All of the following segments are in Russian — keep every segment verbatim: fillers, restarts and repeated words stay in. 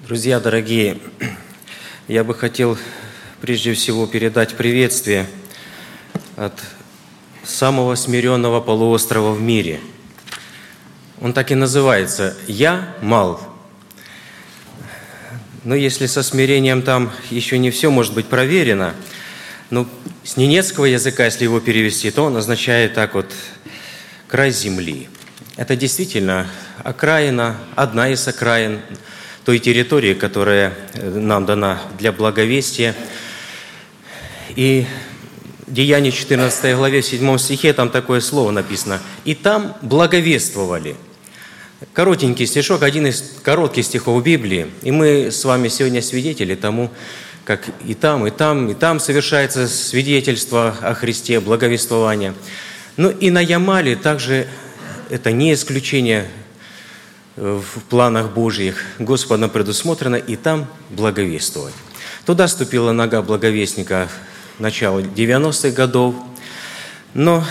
Друзья дорогие, я бы хотел прежде всего передать приветствие от самого смиренного полуострова в мире. Он так и называется «Я мал». Но если со смирением там еще не все может быть проверено, но с ненецкого языка, если его перевести, то он означает так вот «край земли». Это действительно окраина, одна из окраин той территории, которая нам дана для благовестия. И в Деянии четырнадцатой главе, в седьмом стихе, там такое слово написано: «И там благовествовали». Коротенький стишок, один из коротких стихов Библии. И мы с вами сегодня свидетели тому, как и там, и там, и там совершается свидетельство о Христе, благовествование. Ну и на Ямале также это не исключение в планах Божьих. Господом предусмотрено и там благовествовать. Туда ступила нога благовестника в начало девяностых годов. Но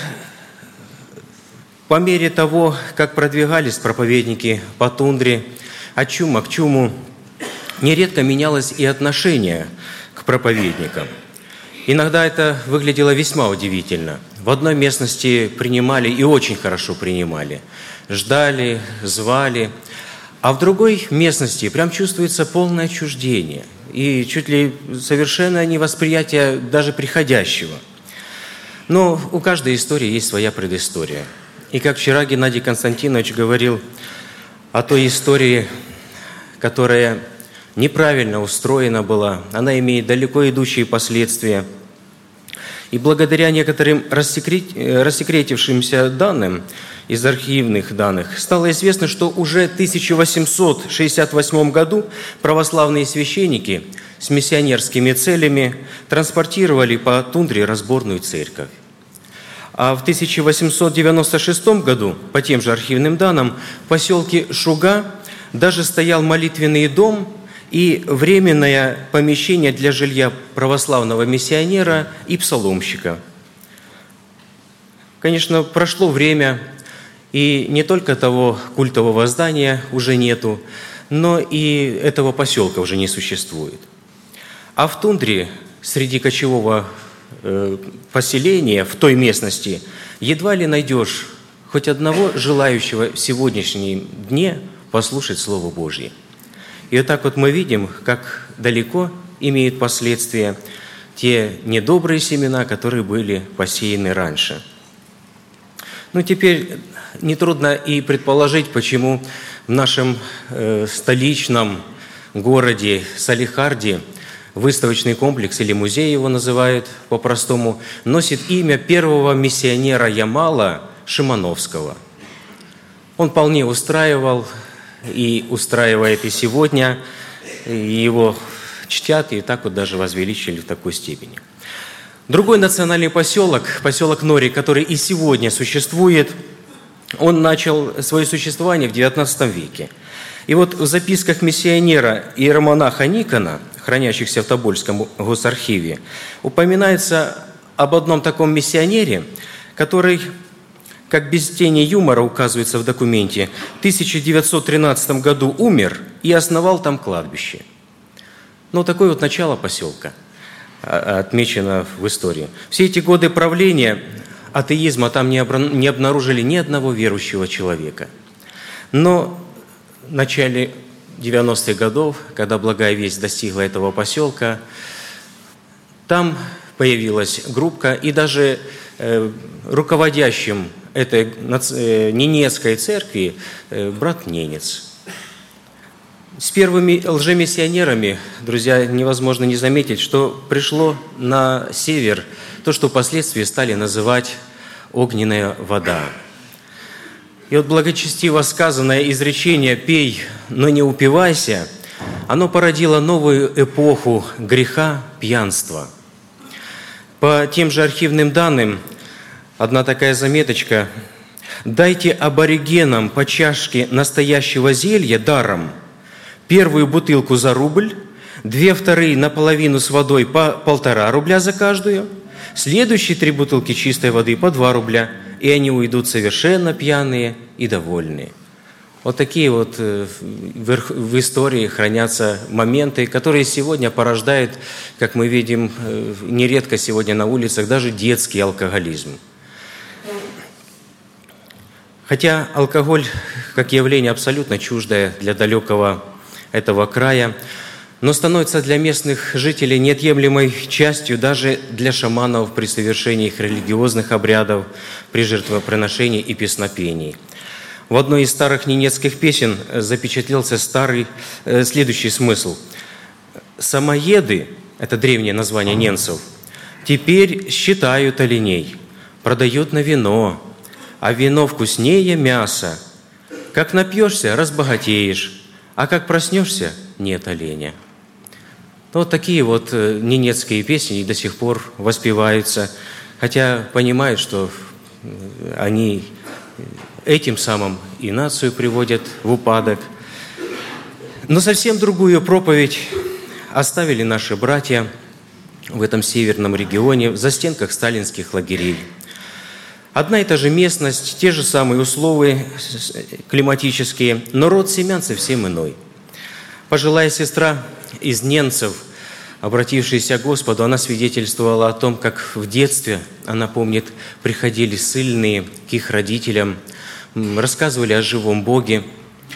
по мере того, как продвигались проповедники по тундре, от чума к чуму, нередко менялось и отношение к проповедникам. Иногда это выглядело весьма удивительно. В одной местности принимали и очень хорошо принимали. Ждали, звали. А в другой местности прям чувствуется полное отчуждение и чуть ли совершенное невосприятие даже приходящего. Но у каждой истории есть своя предыстория. И как вчера Геннадий Константинович говорил о той истории, которая неправильно устроена была, она имеет далеко идущие последствия. И благодаря некоторым рассекретившимся данным из архивных данных стало известно, что уже в тысяча восемьсот шестьдесят восьмом году православные священники с миссионерскими целями транспортировали по тундре разборную церковь. А в тысяча восемьсот девяносто шестом году, по тем же архивным данным, в поселке Шуга даже стоял молитвенный дом и временное помещение для жилья православного миссионера и псаломщика. Конечно, прошло время, и не только того культового здания уже нету, но и этого поселка уже не существует. А в тундре, среди кочевого э, поселения, в той местности, едва ли найдешь хоть одного желающего в сегодняшнем дне послушать Слово Божье. И вот так вот мы видим, как далеко имеют последствия те недобрые семена, которые были посеяны раньше. Ну, теперь нетрудно и предположить, почему в нашем э, столичном городе Салехарде выставочный комплекс, или музей его называют по-простому, носит имя первого миссионера Ямала Шимановского. Он вполне устраивал и устраивает и сегодня, и его чтят, и так вот даже возвеличили в такой степени. Другой национальный поселок, поселок Нори, который и сегодня существует, он начал свое существование в девятнадцатом веке. И вот в записках миссионера и иеромонаха Никона, хранящихся в Тобольском госархиве, упоминается об одном таком миссионере, который, как без тени юмора указывается в документе, в тысяча девятьсот тринадцатом году умер и основал там кладбище. Ну, такое вот начало поселка отмечено в истории. Все эти годы правления атеизма там не обнаружили ни одного верующего человека. Но в начале девяностых годов, когда благая весть достигла этого поселка, там появилась группка, и даже э, руководящим этой э, ненецкой церкви э, брат Ненец. С первыми лжемиссионерами, друзья, невозможно не заметить, что пришло на север то, что впоследствии стали называть огненная вода. И вот благочестиво сказанное изречение «пей, но не упивайся», оно породило новую эпоху греха, пьянства. По тем же архивным данным, одна такая заметочка: «Дайте аборигенам по чашке настоящего зелья даром, первую бутылку за рубль, две вторые наполовину с водой по полтора рубля за каждую, следующие три бутылки чистой воды по два рубля, и они уйдут совершенно пьяные и довольные». Вот такие вот в истории хранятся моменты, которые сегодня порождают, как мы видим, нередко сегодня на улицах, даже детский алкоголизм. Хотя алкоголь, как явление абсолютно чуждое для далекого этого края, но становится для местных жителей неотъемлемой частью даже для шаманов при совершении их религиозных обрядов, при жертвоприношении и песнопении. В одной из старых ненецких песен запечатлелся старый э, следующий смысл. «Самоеды» – это древнее название ненцев, «теперь считают оленей, продают на вино, а вино вкуснее мяса. Как напьешься, разбогатеешь, а как проснешься, нет оленя». Вот такие вот ненецкие песни до сих пор воспеваются, хотя понимают, что они этим самым и нацию приводят в упадок. Но совсем другую проповедь оставили наши братья в этом северном регионе, в застенках сталинских лагерей. Одна и та же местность, те же самые условия климатические, но род семян совсем иной. Пожилая сестра из ненцев, обратившаяся к Господу, она свидетельствовала о том, как в детстве, она помнит, приходили ссыльные к их родителям, рассказывали о живом Боге,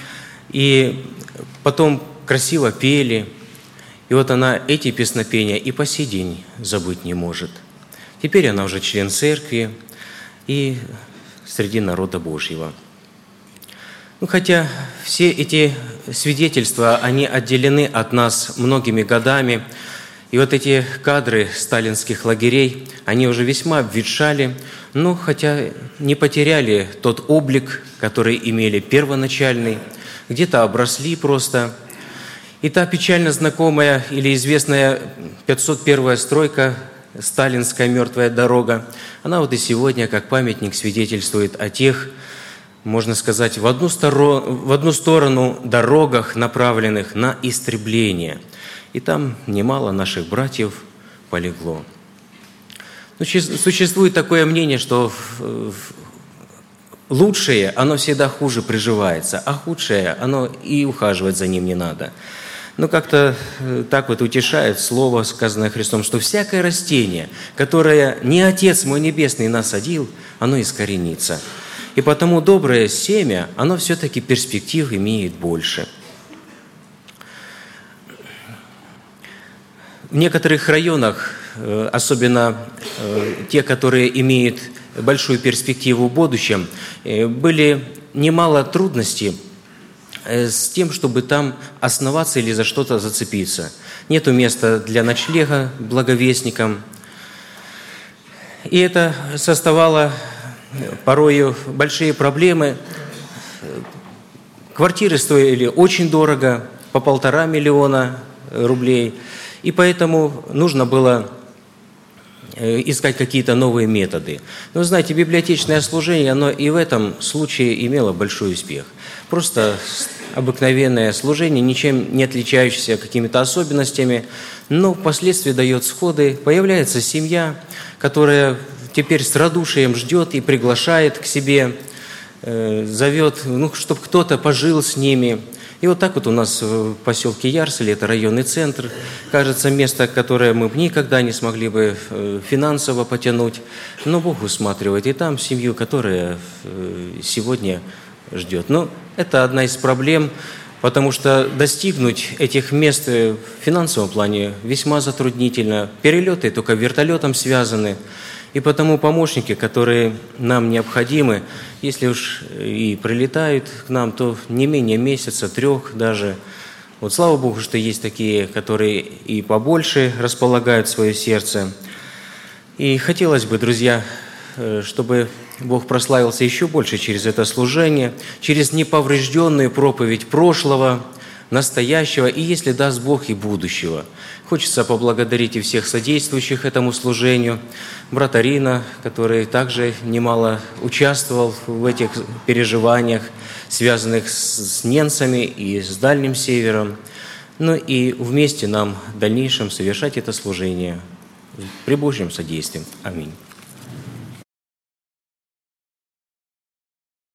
и потом красиво пели. И вот она эти песнопения и по сей день забыть не может. Теперь она уже член церкви и среди народа Божьего. Ну, хотя все эти свидетельства, они отделены от нас многими годами, и вот эти кадры сталинских лагерей, они уже весьма обветшали, но хотя не потеряли тот облик, который имели первоначальный, где-то обросли просто. И та печально знакомая или известная пятьсот первая стройка, сталинская мертвая дорога, она вот и сегодня как памятник свидетельствует о тех, можно сказать, в одну, сторо... в одну сторону дорогах, направленных на истребление. И там немало наших братьев полегло. Но существует такое мнение, что лучшее, оно всегда хуже приживается, а худшее, оно и ухаживать за ним не надо. Но как-то так вот утешает слово, сказанное Христом, что всякое растение, которое не Отец мой Небесный насадил, оно искоренится. И потому доброе семя, оно все-таки перспектив имеет больше. В некоторых районах, особенно те, которые имеют большую перспективу в будущем, были немало трудностей с тем, чтобы там основаться или за что-то зацепиться. Нету места для ночлега благовестникам. И это создавало порою большие проблемы. Квартиры стоили очень дорого, по полтора миллиона рублей. И поэтому нужно было искать какие-то новые методы. Но, знаете, библиотечное служение, оно и в этом случае имело большой успех. Просто обыкновенное служение, ничем не отличающееся какими-то особенностями, но впоследствии дает сходы. Появляется семья, которая теперь с радушием ждет и приглашает к себе, э, зовет, ну, чтобы кто-то пожил с ними. И вот так вот у нас в поселке Ярсли, это районный центр, кажется, место, которое мы бы никогда не смогли бы финансово потянуть, но Бог усматривает и там семью, которая сегодня ждет. Но это одна из проблем, потому что достигнуть этих мест в финансовом плане весьма затруднительно. Перелеты только вертолетом связаны. И потому помощники, которые нам необходимы, если уж и прилетают к нам, то не менее месяца, трех даже. Вот слава Богу, что есть такие, которые и побольше располагают свое сердце. И хотелось бы, друзья, чтобы Бог прославился еще больше через это служение, через неповрежденную проповедь прошлого, настоящего и, если даст Бог, и будущего. Хочется поблагодарить и всех содействующих этому служению. Брата Рина, который также немало участвовал в этих переживаниях, связанных с ненцами и с Дальним Севером. Ну и вместе нам в дальнейшем совершать это служение при Божьем содействии. Аминь.